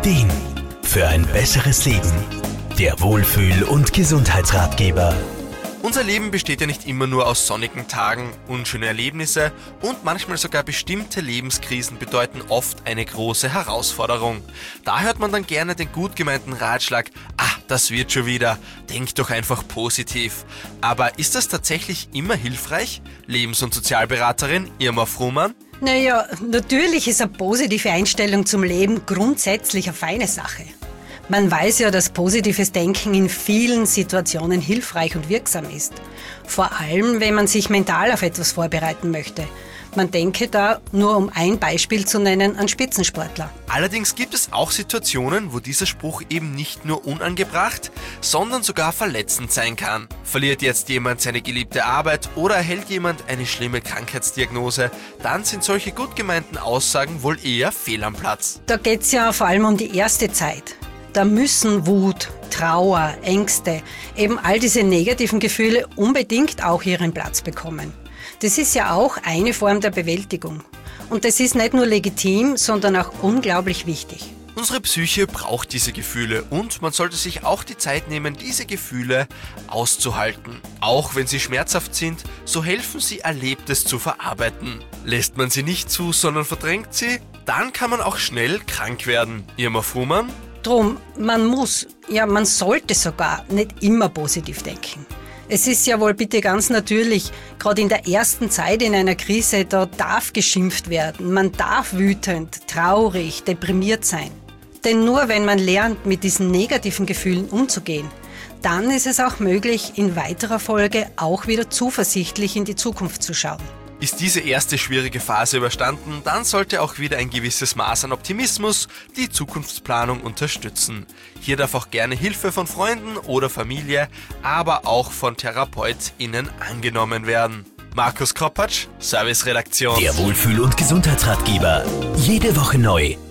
Ideen für ein besseres Leben. Der Wohlfühl- und Gesundheitsratgeber. Unser Leben besteht ja nicht immer nur aus sonnigen Tagen, unschöne Erlebnisse und manchmal sogar bestimmte Lebenskrisen bedeuten oft eine große Herausforderung. Da hört man dann gerne den gut gemeinten Ratschlag, das wird schon wieder, denk doch einfach positiv. Aber ist das tatsächlich immer hilfreich? Lebens- und Sozialberaterin Irma Frumann? Naja, natürlich ist eine positive Einstellung zum Leben grundsätzlich eine feine Sache. Man weiß ja, dass positives Denken in vielen Situationen hilfreich und wirksam ist. Vor allem, wenn man sich mental auf etwas vorbereiten möchte. Man denke da, nur um ein Beispiel zu nennen, an Spitzensportler. Allerdings gibt es auch Situationen, wo dieser Spruch eben nicht nur unangebracht, sondern sogar verletzend sein kann. Verliert jetzt jemand seine geliebte Arbeit oder erhält jemand eine schlimme Krankheitsdiagnose, dann sind solche gut gemeinten Aussagen wohl eher fehl am Platz. Da geht's ja vor allem um die erste Zeit. Da müssen Wut, Trauer, Ängste, eben all diese negativen Gefühle unbedingt auch ihren Platz bekommen. Das ist ja auch eine Form der Bewältigung. Und das ist nicht nur legitim, sondern auch unglaublich wichtig. Unsere Psyche braucht diese Gefühle und man sollte sich auch die Zeit nehmen, diese Gefühle auszuhalten. Auch wenn sie schmerzhaft sind, so helfen sie, Erlebtes zu verarbeiten. Lässt man sie nicht zu, sondern verdrängt sie, dann kann man auch schnell krank werden. Irma Frumann? Drum, man sollte sogar nicht immer positiv denken. Es ist ja wohl bitte ganz natürlich, gerade in der ersten Zeit in einer Krise, da darf geschimpft werden, man darf wütend, traurig, deprimiert sein. Denn nur wenn man lernt, mit diesen negativen Gefühlen umzugehen, dann ist es auch möglich, in weiterer Folge auch wieder zuversichtlich in die Zukunft zu schauen. Ist diese erste schwierige Phase überstanden, dann sollte auch wieder ein gewisses Maß an Optimismus die Zukunftsplanung unterstützen. Hier darf auch gerne Hilfe von Freunden oder Familie, aber auch von TherapeutInnen angenommen werden. Markus Kropatsch, Serviceredaktion. Der Wohlfühl- und Gesundheitsratgeber. Jede Woche neu.